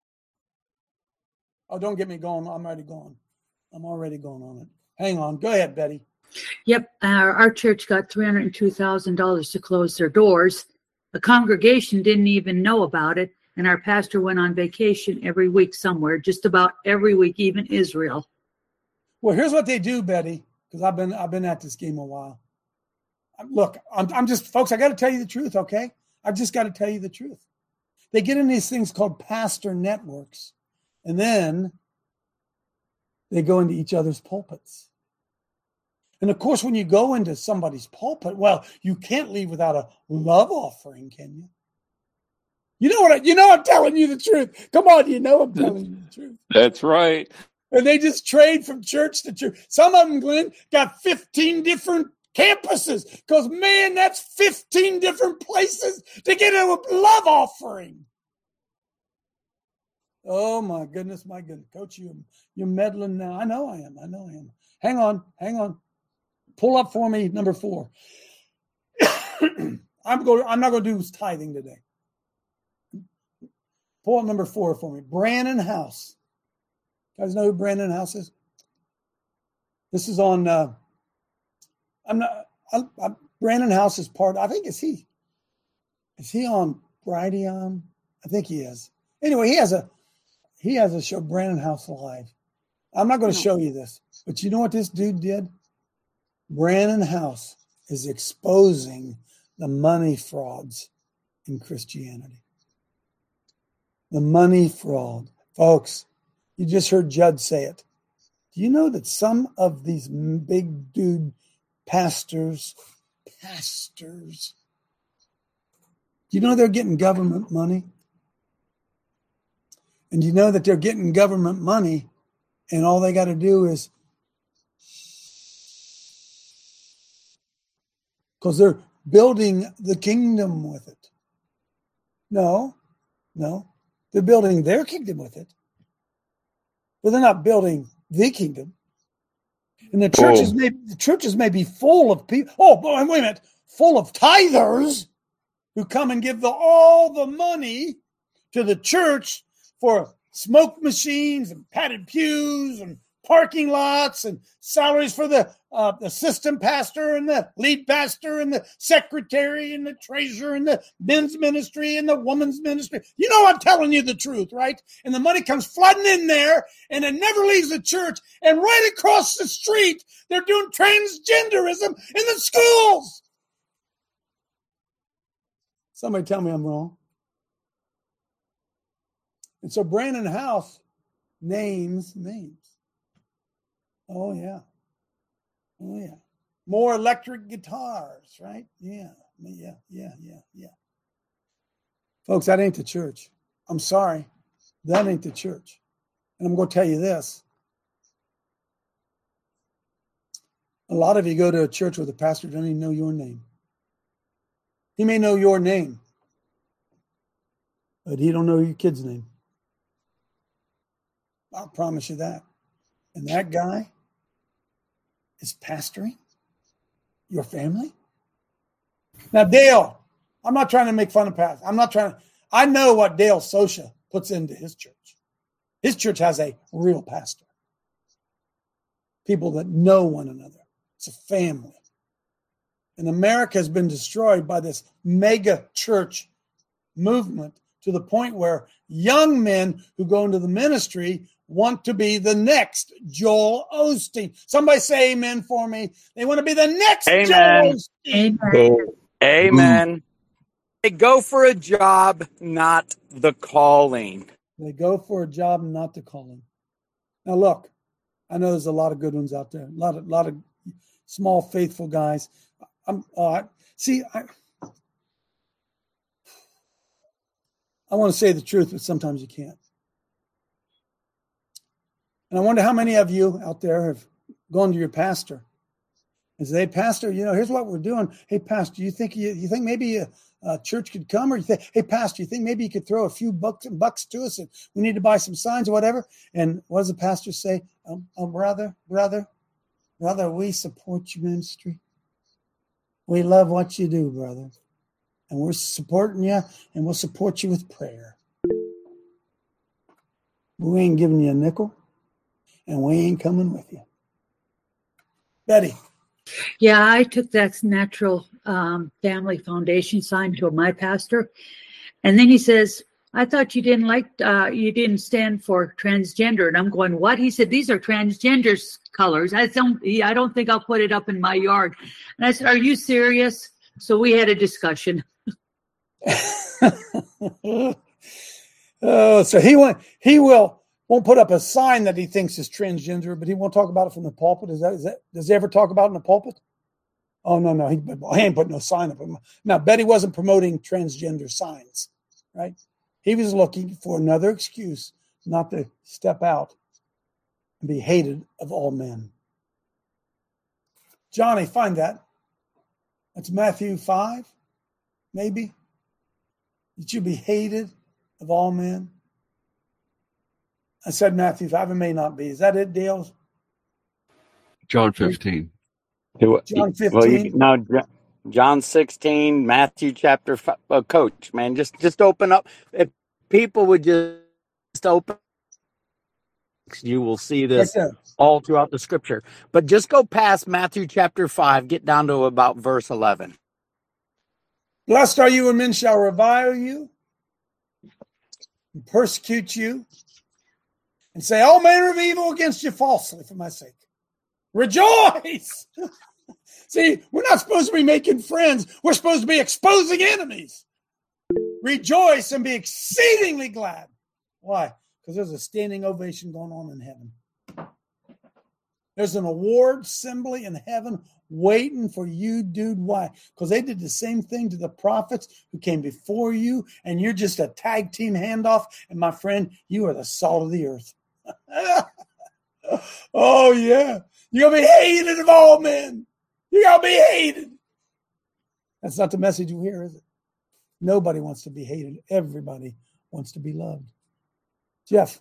Oh, don't get me going. I'm already going. I'm already going on it. Hang on. Go ahead, Betty. Yep. Our church got $302,000 to close their doors. The congregation didn't even know about it. And our pastor went on vacation every week somewhere, just about every week, even Israel. Well, here's what they do, Betty, because I've been at this game a while. Look, I'm just, folks, I got to tell you the truth, okay? I've just got to tell you the truth. They get in these things called pastor networks, and then they go into each other's pulpits. And of course, when you go into somebody's pulpit, well, you can't leave without a love offering, can you? You know I'm telling you the truth. Come on, I'm telling you the truth. That's right. And they just trade from church to church. Some of them, Glenn, got 15 different campuses because, man, that's 15 different places to get a love offering. Oh, my goodness. Coach, you're meddling now. I know I am. Hang on. Pull up for me number 4. I'm not going to do tithing today. Pull up number 4 for me. Brannon House. You guys know who Brannon House is? This is on. Brannon House is part. I think is he on Brighteon? I think he is. Anyway, he has a show, Brannon House Live. I'm not going to show you this, but you know what this dude did? Brannon House is exposing the money frauds in Christianity. The money fraud. Folks, you just heard Judd say it. Do you know that some of these big dude pastors, do you know they're getting government money? And you know that they're getting government money and all they got to do is, because they're building the kingdom with it. No. They're building their kingdom with it. But they're not building the kingdom. And the churches may be full of people. Oh, wait a minute. Full of tithers. who come and give all the money to the church for smoke machines and padded pews and parking lots and salaries for the assistant pastor and the lead pastor and the secretary and the treasurer and the men's ministry and the women's ministry. You know I'm telling you the truth, right? And the money comes flooding in there and it never leaves the church. And right across the street, they're doing transgenderism in the schools. Somebody tell me I'm wrong. And so Brandon House names names. Oh, yeah. Oh, yeah. More electric guitars, right? Yeah. Folks, that ain't the church. I'm sorry. That ain't the church. And I'm going to tell you this. A lot of you go to a church where the pastor doesn't even know your name. He may know your name, but he don't know your kid's name. I'll promise you that. And that guy is pastoring your family? Now, Dale, I'm not trying to make fun of pastor. I know what Dale Socha puts into his church. His church has a real pastor. People that know one another. It's a family. And America has been destroyed by this mega church movement to the point where young men who go into the ministry want to be the next Joel Osteen. Somebody say amen for me. They want to be the next Joel Osteen. Amen. They go for a job, not the calling. They go for a job, not the calling. Now, look, I know there's a lot of good ones out there. A lot of small, faithful guys. I want to say the truth, but sometimes you can't. And I wonder how many of you out there have gone to your pastor and said, "Hey, pastor, here's what we're doing. Hey, pastor, you think maybe a church could come? Or you think, hey, pastor, you think maybe you could throw a few bucks to us and we need to buy some signs or whatever?" And what does the pastor say? Brother, we support your ministry. We love what you do, brother. And we're supporting you, and we'll support you with prayer. We ain't giving you a nickel, and we ain't coming with you. Betty. Yeah, I took that Natural Family Foundation sign to my pastor. And then he says, "I thought you didn't stand for transgender." And I'm going, "What?" He said, "These are transgender colors. I don't think I'll put it up in my yard." And I said, "Are you serious?" So we had a discussion. So he won't put up a sign that he thinks is transgender, but he won't talk about it from the pulpit. Is that does he ever talk about it in the pulpit? Oh, no, he ain't putting no sign up. Now, Betty wasn't promoting transgender signs, right? He was looking for another excuse not to step out and be hated of all men. Johnny, find that. That's Matthew 5, maybe. That you be hated of all men. I said Matthew 5, it may not be. Is that it, Dale? John 15. John 15. John 16, Matthew chapter 5. Coach, man, just open up. If people would just open, you will see this all throughout the scripture. But just go past Matthew chapter 5, get down to about verse 11. Blessed are you when men shall revile you and persecute you and say all manner of evil against you falsely for my sake. Rejoice! See, we're not supposed to be making friends. We're supposed to be exposing enemies. Rejoice and be exceedingly glad. Why? Because there's a standing ovation going on in heaven. There's an award assembly in heaven waiting for you, dude. Why? Because they did the same thing to the prophets who came before you, and you're just a tag team handoff. And my friend, you are the salt of the earth. Oh, yeah. You're going to be hated of all men. You're going to be hated. That's not the message we hear, is it? Nobody wants to be hated. Everybody wants to be loved. Jeff.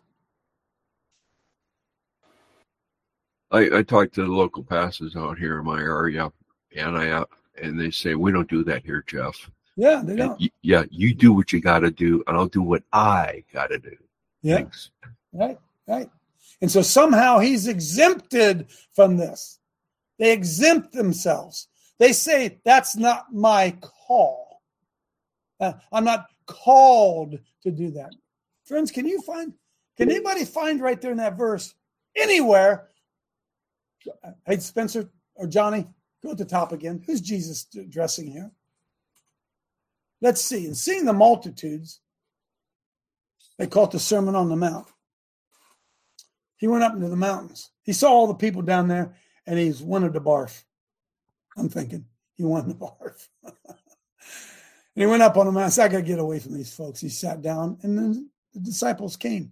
I talked to the local pastors out here in my area, and they say, "We don't do that here, Jeff." Yeah, they don't. You do what you got to do, and I'll do what I got to do. Yeah. Thanks. Right. And so somehow he's exempted from this. They exempt themselves. They say, that's not my call. I'm not called to do that. Friends, can anybody find right there in that verse anywhere? Hey, Spencer or Johnny, go at the top again. Who's Jesus addressing here? Let's see. And seeing the multitudes, they call it the Sermon on the Mount. He went up into the mountains. He saw all the people down there, and he wanted to barf. I'm thinking he wanted to barf. And he went up on the mountain. Said, I got to get away from these folks. He sat down, and then the disciples came.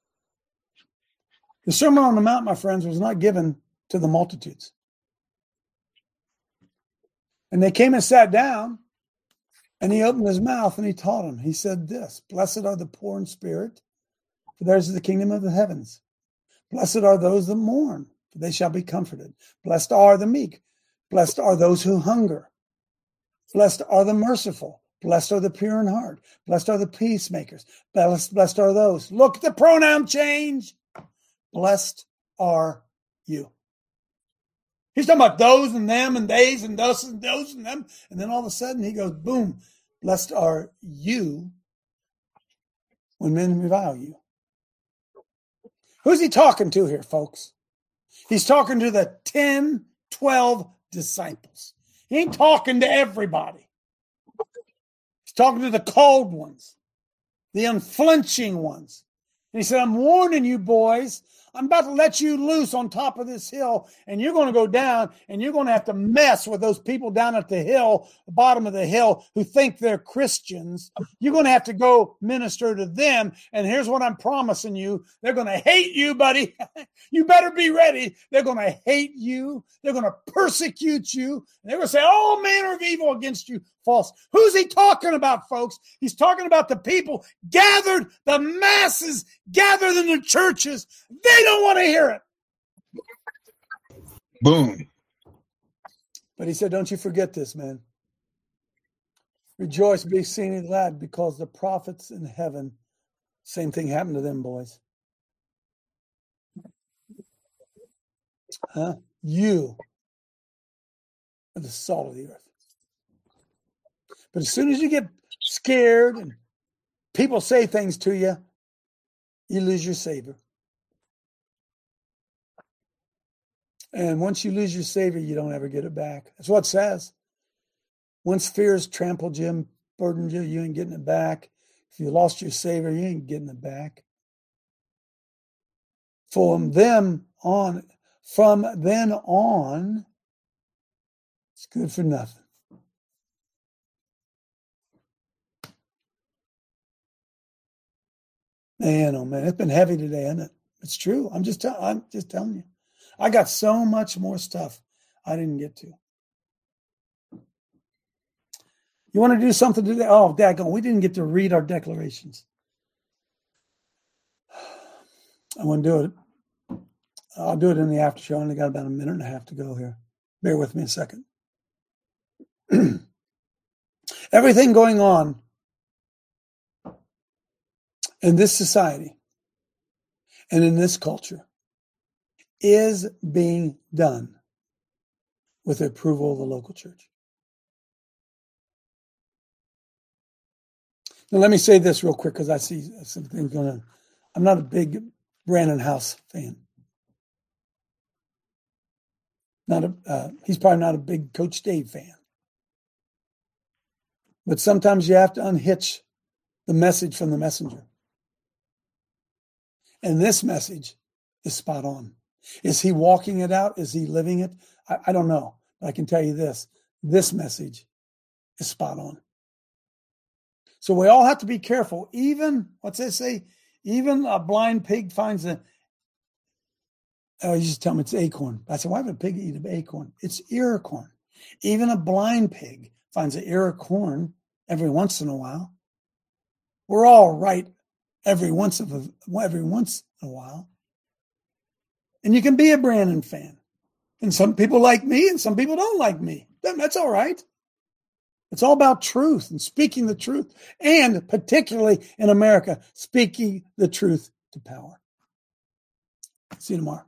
The Sermon on the Mount, my friends, was not given to the multitudes. And they came and sat down, and he opened his mouth and he taught them. He said this, blessed are the poor in spirit, for theirs is the kingdom of the heavens. Blessed are those that mourn, for they shall be comforted. Blessed are the meek. Blessed are those who hunger. Blessed are the merciful. Blessed are the pure in heart. Blessed are the peacemakers. Blessed are those. Look at the pronoun change. Blessed are you. He's talking about those and them and theys and those and them. And then all of a sudden he goes, boom, blessed are you when men revile you. Who's he talking to here, folks? He's talking to the 10, 12 disciples. He ain't talking to everybody. He's talking to the called ones, the unflinching ones. And he said, I'm warning you, boys. I'm about to let you loose on top of this hill, and you're going to go down, and you're going to have to mess with those people down at the hill, the bottom of the hill, who think they're Christians. You're going to have to go minister to them, and here's what I'm promising you. They're going to hate you, buddy. You better be ready. They're going to hate you. They're going to persecute you. They're going to say all manner of evil against you. False. Who's he talking about, folks? He's talking about the people gathered, the masses gathered in the churches. They don't want to hear it. Boom. But he said, don't you forget this, man. Rejoice, be exceedingly glad, because the prophets in heaven, same thing happened to them, boys. You are the salt of the earth. But as soon as you get scared and people say things to you, you lose your savor. And once you lose your savor, you don't ever get it back. That's what it says. Once fears trampled you and burdened you, you ain't getting it back. If you lost your savor, you ain't getting it back. From then on, it's good for nothing. Man, oh man, it's been heavy today, isn't it? It's true. I'm just telling you. I got so much more stuff I didn't get to. You want to do something today? Oh, daggone, we didn't get to read our declarations. I want to do it. I'll do it in the after show. I only got about a minute and a half to go here. Bear with me a second. Everything going on in this society and in this culture is being done with the approval of the local church. Now, let me say this real quick because I see some things going on. I'm not a big Brandon House fan. He's probably not a big Coach Dave fan. But sometimes you have to unhitch the message from the messenger. And this message is spot on. Is he walking it out? Is he living it? I don't know. But I can tell you this. This message is spot on. So we all have to be careful. Even, what's it say? Even a blind pig finds you just tell me it's acorn. I said, why would a pig eat an acorn? It's ear corn. Even a blind pig finds an ear of corn every once in a while. We're all right every once in a while. And you can be a Brandon fan. And some people like me and some people don't like me. That's all right. It's all about truth and speaking the truth, and particularly in America, speaking the truth to power. See you tomorrow.